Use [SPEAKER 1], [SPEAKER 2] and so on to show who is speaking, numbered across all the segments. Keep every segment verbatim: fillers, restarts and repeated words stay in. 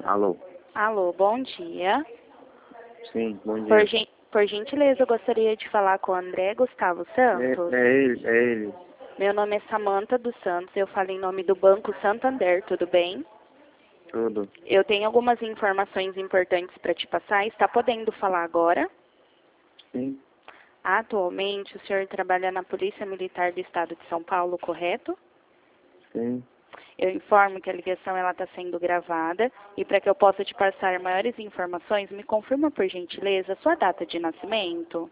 [SPEAKER 1] Alô?
[SPEAKER 2] Alô, bom dia.
[SPEAKER 1] Sim, bom dia.
[SPEAKER 2] Por, gen por gentileza, eu gostaria de falar com o André Gustavo Santos.
[SPEAKER 1] É, é ele, é ele.
[SPEAKER 2] Meu nome é Samanta dos Santos, eu falo em nome do Banco Santander, tudo bem?
[SPEAKER 1] Tudo.
[SPEAKER 2] Eu tenho algumas informações importantes para te passar, está podendo falar agora?
[SPEAKER 1] Sim,
[SPEAKER 2] Atualmente, o senhor trabalha na Polícia Militar do Estado de São Paulo, correto?
[SPEAKER 1] sim.
[SPEAKER 2] Eu informo que a ligação está sendo gravada e para que eu possa te passar maiores informações, me confirma por gentileza a sua data de nascimento,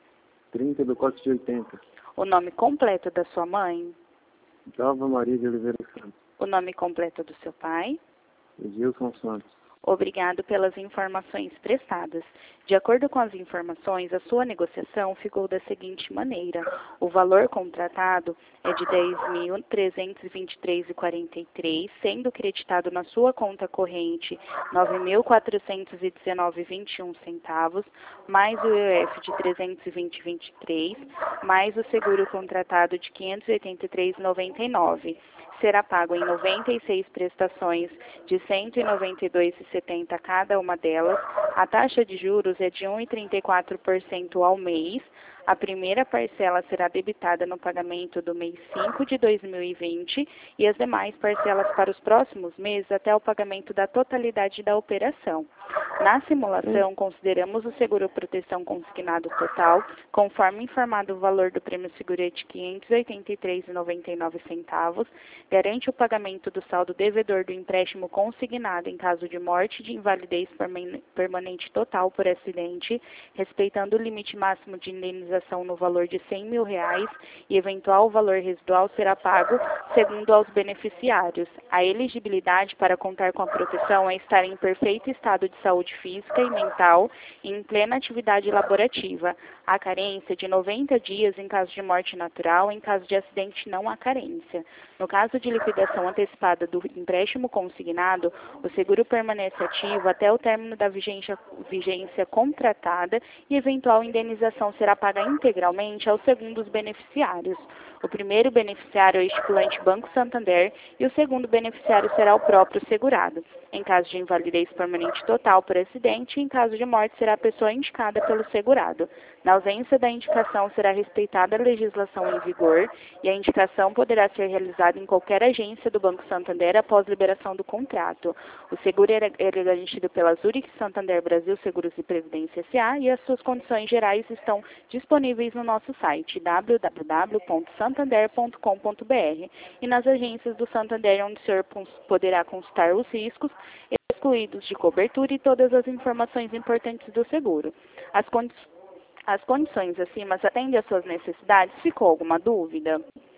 [SPEAKER 1] trinta do quatro de oitenta.
[SPEAKER 2] o nome completo da sua mãe,
[SPEAKER 1] Dalva Maria de Oliveira Santos.
[SPEAKER 2] o nome completo do seu pai.
[SPEAKER 1] Edilson Santos.
[SPEAKER 2] Obrigado pelas informações prestadas. De acordo com as informações, a sua negociação ficou da seguinte maneira. O valor contratado é de dez mil trezentos e vinte e três reais e quarenta e três centavos, sendo creditado na sua conta corrente nove mil quatrocentos e dezenove reais e vinte e um centavos, mais o I O F de trezentos e vinte reais e vinte e três centavos, mais o seguro contratado de quinhentos e oitenta e três reais e noventa e nove centavos. Será pago em noventa e seis prestações de cento e noventa e dois reais e setenta centavos cada uma delas. A taxa de juros é de um vírgula trinta e quatro por cento ao mês. A primeira parcela será debitada no pagamento do mês cinco de dois mil e vinte e as demais parcelas para os próximos meses até o pagamento da totalidade da operação. Na simulação, consideramos o seguro proteção consignado total, conforme informado o valor do prêmio seguro é de quinhentos e oitenta e três reais e noventa e nove centavos, garante o pagamento do saldo devedor do empréstimo consignado em caso de morte de invalidez permanente total por acidente, respeitando o limite máximo de indenização no valor de cem mil reais e eventual valor residual será pago segundo aos beneficiários. A elegibilidade para contar com a proteção é estar em perfeito estado de saúde física e mental e em plena atividade laborativa. Há carência de noventa dias em caso de morte natural, em caso de acidente não há carência. No caso de liquidação antecipada do empréstimo consignado, o seguro permanece ativo até o término da vigência, vigência contratada e eventual indenização será paga integralmente aos segundos beneficiários. O primeiro beneficiário é o estipulante Banco Santander e o segundo beneficiário será o próprio segurado. Em caso de invalidez permanente total por acidente, em caso de morte será a pessoa indicada pelo segurado. Na ausência da indicação, será respeitada a legislação em vigor e a indicação poderá ser realizada em qualquer agência do Banco Santander após liberação do contrato. O seguro é garantido pela Zurich Santander Brasil Seguros e Previdência S A e as suas condições gerais estão disponíveis no nosso site w w w ponto santander ponto com ponto b r e nas agências do Santander, onde o senhor poderá consultar os riscos excluídos de cobertura e todas as informações importantes do seguro. As condições As condições acima atendem às suas necessidades? Ficou alguma dúvida?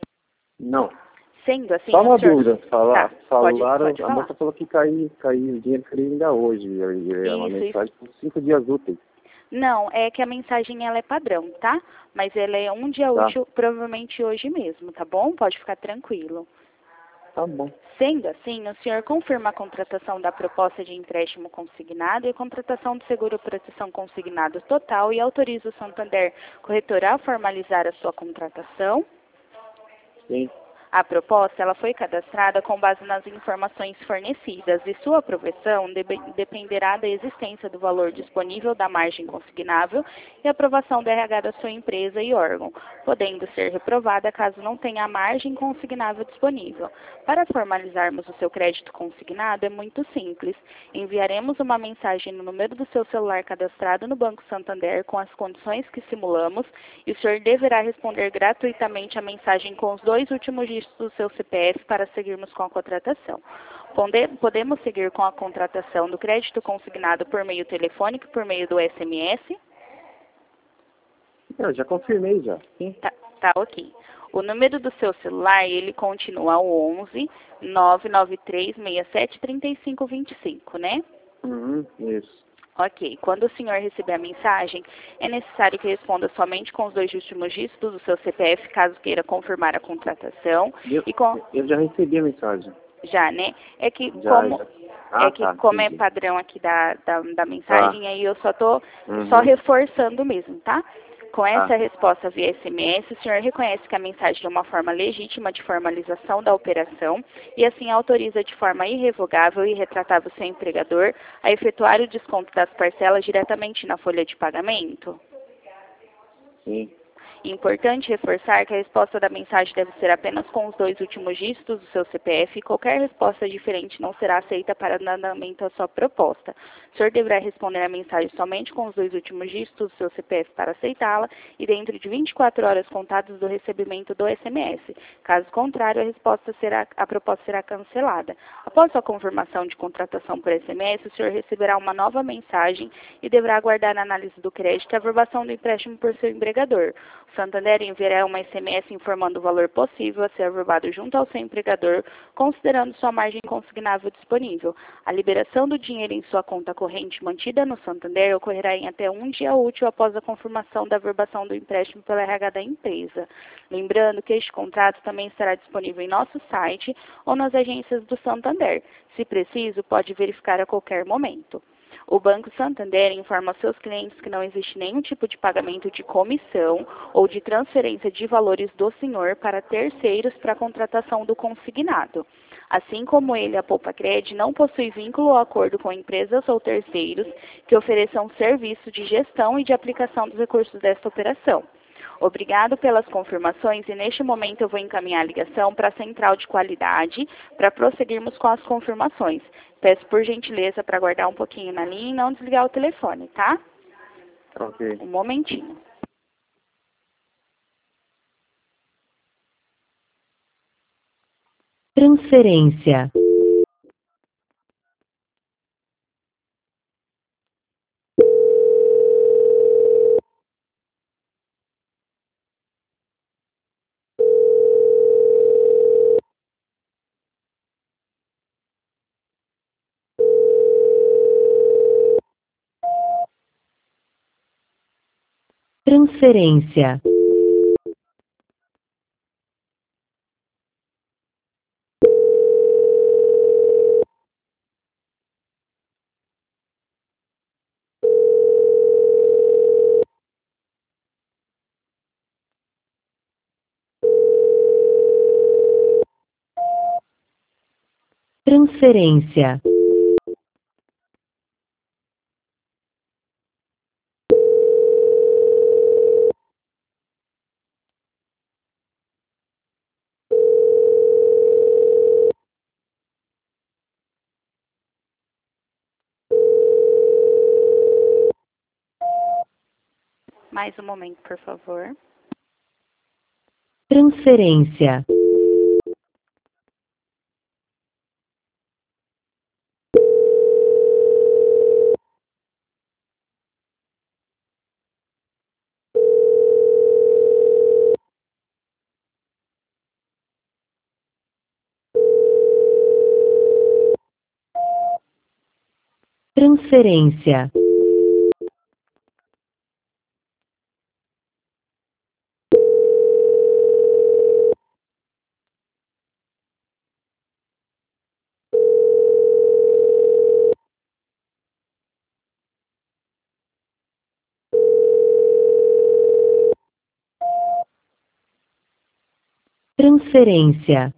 [SPEAKER 1] Não.
[SPEAKER 2] Sendo assim,
[SPEAKER 1] Só uma
[SPEAKER 2] o senhor...
[SPEAKER 1] dúvida. Fala,
[SPEAKER 2] Tá,
[SPEAKER 1] falaram,
[SPEAKER 2] pode, pode
[SPEAKER 1] a
[SPEAKER 2] falar.
[SPEAKER 1] moça falou que caiu, caiu o dinheiro que ele ainda hoje. E é uma
[SPEAKER 2] Isso,
[SPEAKER 1] mensagem por cinco dias úteis.
[SPEAKER 2] Não, é que a mensagem ela é padrão, tá? Mas ela é um dia
[SPEAKER 1] Tá.
[SPEAKER 2] útil, provavelmente hoje mesmo, tá bom? Pode ficar tranquilo.
[SPEAKER 1] Tá bom.
[SPEAKER 2] Sendo assim, o senhor confirma a contratação da proposta de empréstimo consignado e a contratação do seguro proteção consignado total e autoriza o Santander Corretora a formalizar a sua contratação.
[SPEAKER 1] Sim.
[SPEAKER 2] A proposta ela foi cadastrada com base nas informações fornecidas e sua aprovação de dependerá da existência do valor disponível da margem consignável e aprovação do R H da sua empresa e órgão, podendo ser reprovada caso não tenha a margem consignável disponível. Para formalizarmos o seu crédito consignado é muito simples. Enviaremos uma mensagem no número do seu celular cadastrado no Banco Santander com as condições que simulamos e o senhor deverá responder gratuitamente a mensagem com os dois últimos dígitos do seu C P F para seguirmos com a contratação. Podemos seguir com a contratação do crédito consignado por meio telefônico, por meio do S M S?
[SPEAKER 1] Eu já confirmei já. Sim.
[SPEAKER 2] Tá, tá ok. O número do seu celular, ele continua o onze, nove nove três, seis sete, três cinco dois cinco, né?
[SPEAKER 1] Uhum, isso.
[SPEAKER 2] Ok. Quando o senhor receber a mensagem, é necessário que responda somente com os dois últimos dígitos do seu C P F, caso queira confirmar a contratação.
[SPEAKER 1] Eu,
[SPEAKER 2] e com...
[SPEAKER 1] eu já recebi a mensagem.
[SPEAKER 2] Já, né? É que
[SPEAKER 1] Já,
[SPEAKER 2] como,
[SPEAKER 1] já. Ah,
[SPEAKER 2] é, que
[SPEAKER 1] tá,
[SPEAKER 2] como é
[SPEAKER 1] entendi.
[SPEAKER 2] padrão aqui da, da, da mensagem,
[SPEAKER 1] Tá.
[SPEAKER 2] aí eu só tô
[SPEAKER 1] Uhum.
[SPEAKER 2] só reforçando mesmo, tá? Com essa
[SPEAKER 1] Ah.
[SPEAKER 2] resposta via S M S, o senhor reconhece que a mensagem é uma forma legítima de formalização da operação e assim autoriza de forma irrevogável e retratável seu empregador a efetuar o desconto das parcelas diretamente na folha de pagamento?
[SPEAKER 1] Sim.
[SPEAKER 2] Importante reforçar que a resposta da mensagem deve ser apenas com os dois últimos dígitos do seu C P F e qualquer resposta diferente não será aceita para andamento à sua proposta. O senhor deverá responder a mensagem somente com os dois últimos dígitos do seu C P F para aceitá-la e dentro de vinte e quatro horas contadas do recebimento do S M S. Caso contrário, a, resposta será, a proposta será cancelada. Após sua confirmação de contratação por S M S, o senhor receberá uma nova mensagem e deverá aguardar a análise do crédito e a aprovação do empréstimo por seu empregador. O Santander enviará uma S M S informando o valor possível a ser averbado junto ao seu empregador, considerando sua margem consignável disponível. A liberação do dinheiro em sua conta corrente mantida no Santander ocorrerá em até um dia útil após a confirmação da averbação do empréstimo pela R H da empresa. Lembrando que este contrato também estará disponível em nosso site ou nas agências do Santander. Se preciso, pode verificar a qualquer momento. O Banco Santander informa aos seus clientes que não existe nenhum tipo de pagamento de comissão ou de transferência de valores do senhor para terceiros para a contratação do consignado. Assim como ele, a Poupa-Cred não possui vínculo ou acordo com empresas ou terceiros que ofereçam serviço de gestão e de aplicação dos recursos desta operação. Obrigado pelas confirmações e neste momento eu vou encaminhar a ligação para a central de qualidade para prosseguirmos com as confirmações. Peço por gentileza para aguardar um pouquinho na linha e não desligar o telefone, tá?
[SPEAKER 1] Ok.
[SPEAKER 2] Um momentinho.
[SPEAKER 3] Transferência. Transferência. Transferência.
[SPEAKER 2] Mais um momento, por favor.
[SPEAKER 3] Transferência. Transferência. Transferência.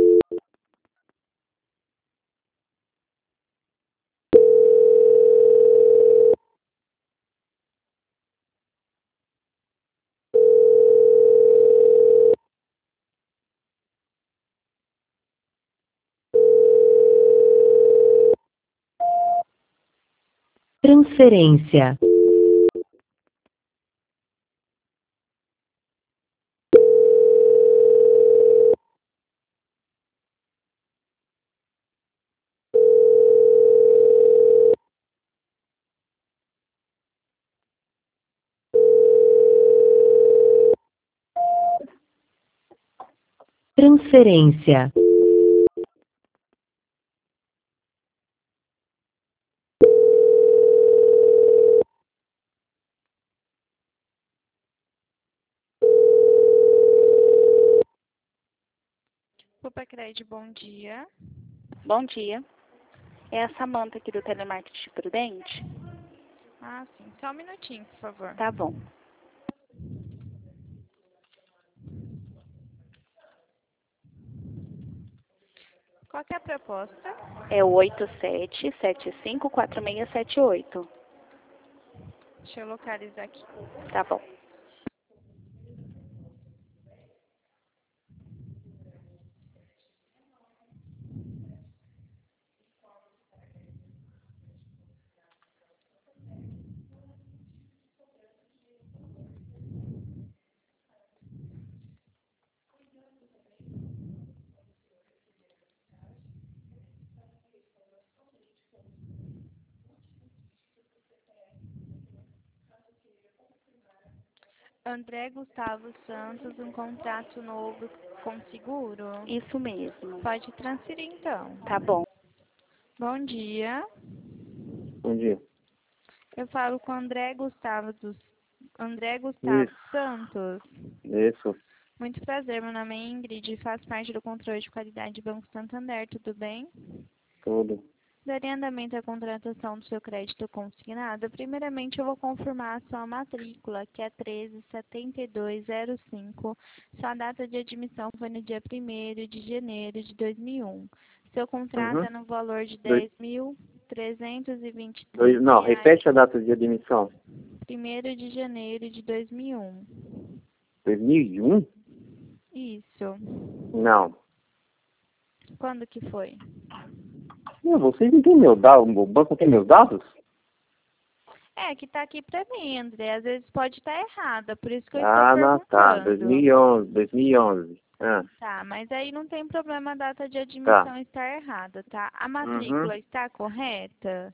[SPEAKER 3] Transferência. Transferência.
[SPEAKER 4] Poupa-Cred, bom dia.
[SPEAKER 2] Bom dia. É a Samanta aqui do Telemarketing Prudente?
[SPEAKER 4] Ah, sim. Só um minutinho, por favor.
[SPEAKER 2] Tá bom.
[SPEAKER 4] Qual que é a proposta?
[SPEAKER 2] É o oito sete sete cinco quatro seis sete oito.
[SPEAKER 4] Deixa eu localizar aqui.
[SPEAKER 2] Tá bom.
[SPEAKER 4] André Gustavo Santos, um contrato novo com seguro?
[SPEAKER 2] Isso mesmo.
[SPEAKER 4] Pode transferir então.
[SPEAKER 2] Tá bom.
[SPEAKER 4] Bom dia.
[SPEAKER 1] Bom dia.
[SPEAKER 4] Eu falo com André Gustavo dos André Gustavo
[SPEAKER 1] Isso.
[SPEAKER 4] Santos.
[SPEAKER 1] Isso.
[SPEAKER 4] Muito prazer, meu nome é Ingrid e faço parte do controle de qualidade do Banco Santander, tudo bem?
[SPEAKER 1] Tudo.
[SPEAKER 4] Darei andamento à contratação do seu crédito consignado. Primeiramente, eu vou confirmar a sua matrícula, que é treze setenta e dois zero cinco. Sua data de admissão foi no dia primeiro de janeiro de dois mil e um. Seu contrato
[SPEAKER 1] Uhum.
[SPEAKER 4] é no valor de
[SPEAKER 1] Dois-
[SPEAKER 4] dez mil trezentos e vinte e
[SPEAKER 1] Dois,
[SPEAKER 4] três
[SPEAKER 1] não,
[SPEAKER 4] reais.
[SPEAKER 1] repete a data de admissão.
[SPEAKER 4] primeiro de janeiro de dois mil e um.
[SPEAKER 1] dois mil e um?
[SPEAKER 4] Isso.
[SPEAKER 1] Não.
[SPEAKER 4] Quando que foi?
[SPEAKER 1] Meu, vocês não têm meu dado, o banco tem meus dados?
[SPEAKER 4] É, que tá aqui pra mim, André. Às vezes pode estar errada, por isso que eu
[SPEAKER 1] Ah,
[SPEAKER 4] estou
[SPEAKER 1] não, tá.
[SPEAKER 4] perguntando.
[SPEAKER 1] dois mil e onze, dois mil e onze. Ah,
[SPEAKER 4] Tá, mas aí não tem problema a data de admissão estar errada, tá? A matrícula
[SPEAKER 1] Uhum.
[SPEAKER 4] está correta?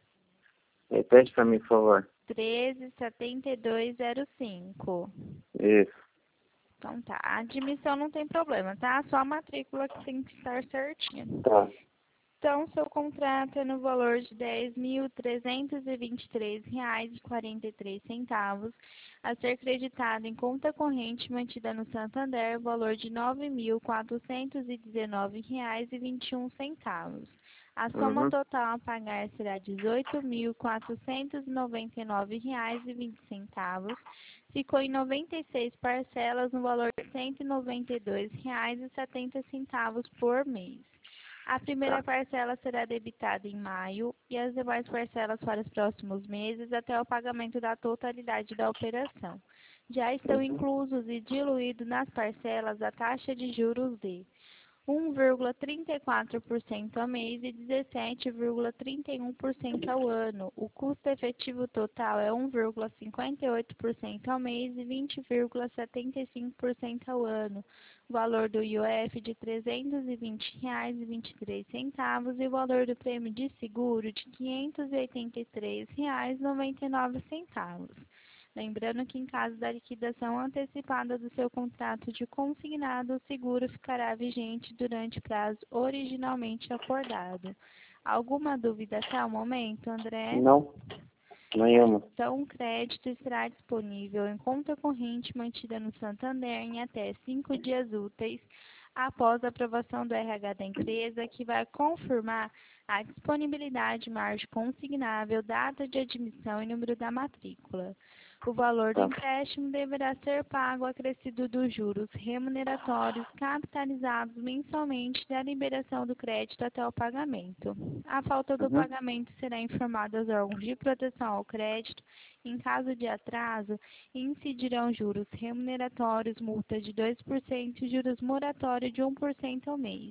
[SPEAKER 1] Repete pra mim, por favor.
[SPEAKER 4] treze setenta e dois zero cinco.
[SPEAKER 1] Isso.
[SPEAKER 4] Então tá, a admissão não tem problema, tá? Só a matrícula que tem que estar certinha.
[SPEAKER 1] Tá.
[SPEAKER 4] Então, seu contrato é no valor de dez mil trezentos e vinte e três reais e quarenta e três centavos, a ser creditado em conta corrente mantida no Santander, valor de nove mil quatrocentos e dezenove reais e vinte e um centavos. A soma
[SPEAKER 1] Uhum.
[SPEAKER 4] total a pagar será dezoito mil quatrocentos e noventa e nove reais e vinte centavos. Ficou em noventa e seis parcelas no valor de cento e noventa e dois reais e setenta centavos por mês. A primeira parcela será debitada em maio e as demais parcelas para os próximos meses até o pagamento da totalidade da operação. Já estão inclusos e diluídos nas parcelas a taxa de juros de um vírgula trinta e quatro por cento ao mês e dezessete vírgula trinta e um por cento ao ano. O custo efetivo total é um vírgula cinquenta e oito por cento ao mês e vinte vírgula setenta e cinco por cento ao ano. O valor do I O F de trezentos e vinte reais e vinte e três centavos e o valor do prêmio de seguro de quinhentos e oitenta e três reais e noventa e nove centavos. Lembrando que em caso da liquidação antecipada do seu contrato de consignado, o seguro ficará vigente durante o prazo originalmente acordado. Alguma dúvida até o momento, André?
[SPEAKER 1] Não. Nenhuma.
[SPEAKER 4] Então, o crédito estará disponível em conta corrente mantida no Santander em até cinco dias úteis após a aprovação do R H da empresa, que vai confirmar a disponibilidade, margem consignável, data de admissão e número da matrícula. O valor do
[SPEAKER 1] Tá.
[SPEAKER 4] empréstimo deverá ser pago acrescido dos juros remuneratórios capitalizados mensalmente da liberação do crédito até o pagamento. A falta do
[SPEAKER 1] Uhum.
[SPEAKER 4] pagamento será informada aos órgãos de proteção ao crédito. Em caso de atraso, incidirão juros remuneratórios, multa de dois por cento e juros moratórios de um por cento ao mês.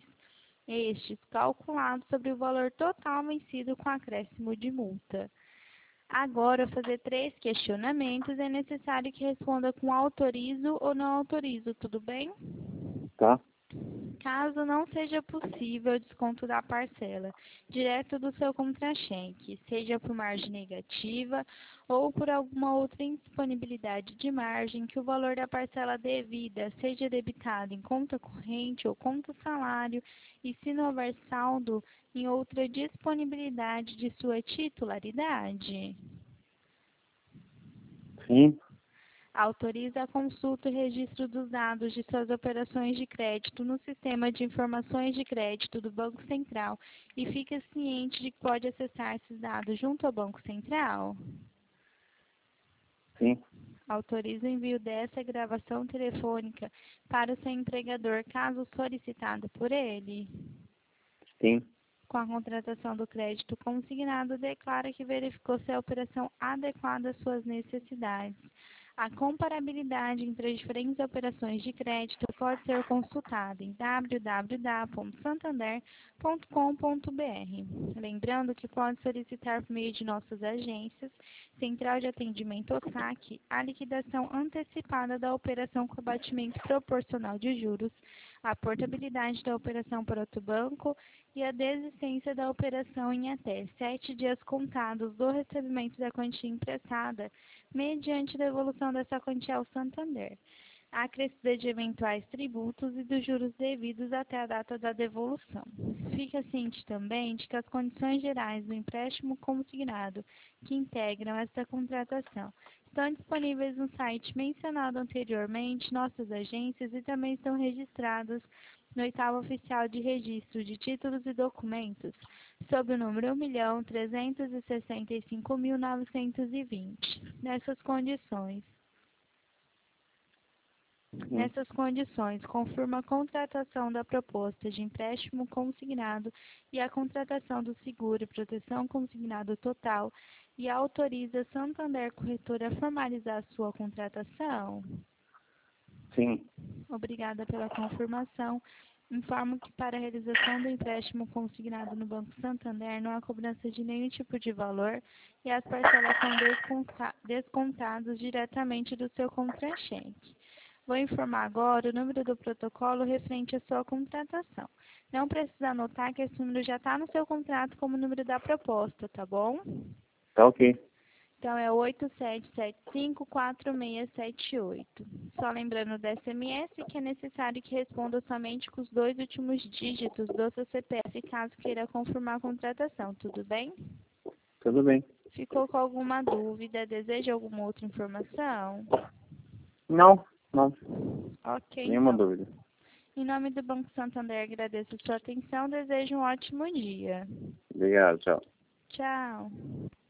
[SPEAKER 4] Estes calculados sobre o valor total vencido com acréscimo de multa. Agora, fazer três questionamentos, é necessário que responda com autorizo ou não autorizo, tudo bem?
[SPEAKER 1] Tá.
[SPEAKER 4] Caso não seja possível o desconto da parcela, direto do seu contra-cheque, seja por margem negativa ou por alguma outra indisponibilidade de margem, que o valor da parcela devida seja debitado em conta corrente ou conta salário e, se não houver saldo, em outra disponibilidade de sua titularidade.
[SPEAKER 1] Sim.
[SPEAKER 4] Autoriza a consulta e registro dos dados de suas operações de crédito no Sistema de Informações de Crédito do Banco Central e fica ciente de que pode acessar esses dados junto ao Banco Central.
[SPEAKER 1] Sim.
[SPEAKER 4] Autoriza o envio dessa gravação telefônica para o seu empregador, caso solicitado por ele.
[SPEAKER 1] Sim.
[SPEAKER 4] Com a contratação do crédito consignado, declara que verificou se a operação adequada às suas necessidades. A comparabilidade entre as diferentes operações de crédito pode ser consultada em w w w ponto santander ponto com ponto b r. Lembrando que pode solicitar por meio de nossas agências, Central de Atendimento ou SAC, a liquidação antecipada da operação com abatimento proporcional de juros, a portabilidade da operação para outro banco e a desistência da operação em até sete dias contados do recebimento da quantia emprestada, mediante devolução dessa quantia ao Santander, a acrescida de eventuais tributos e dos juros devidos até a data da devolução. Fica ciente também de que as condições gerais do empréstimo consignado que integram esta contratação estão disponíveis no site mencionado anteriormente, nossas agências, e também estão registradas no oitavo oficial de registro de títulos e documentos, sob o número um milhão trezentos e sessenta e cinco mil novecentos e vinte. Nessas condições,
[SPEAKER 1] Uhum.
[SPEAKER 4] Nessas condições, confirma a contratação da proposta de empréstimo consignado e a contratação do seguro e proteção consignado total e autoriza a Santander Corretora a formalizar a sua contratação.
[SPEAKER 1] Sim.
[SPEAKER 4] Obrigada pela confirmação. Informo que para a realização do empréstimo consignado no Banco Santander não há cobrança de nenhum tipo de valor e as parcelas são desconta- descontadas diretamente do seu contra-cheque. Vou informar agora o número do protocolo referente à sua contratação. Não precisa anotar que esse número já está no seu contrato como número da proposta, tá bom?
[SPEAKER 1] Tá ok.
[SPEAKER 4] Então, é oito sete sete cinco, quatro seis sete oito. Só lembrando do S M S que é necessário que responda somente com os dois últimos dígitos do seu C P F, caso queira confirmar a contratação, tudo bem?
[SPEAKER 1] Tudo bem.
[SPEAKER 4] Ficou com alguma dúvida? Deseja alguma outra informação?
[SPEAKER 1] Não, não.
[SPEAKER 4] Ok,
[SPEAKER 1] Nenhuma
[SPEAKER 4] então.
[SPEAKER 1] dúvida.
[SPEAKER 4] Em nome do Banco Santander, agradeço a sua atenção. Desejo um ótimo dia.
[SPEAKER 1] Obrigado, tchau.
[SPEAKER 4] Tchau.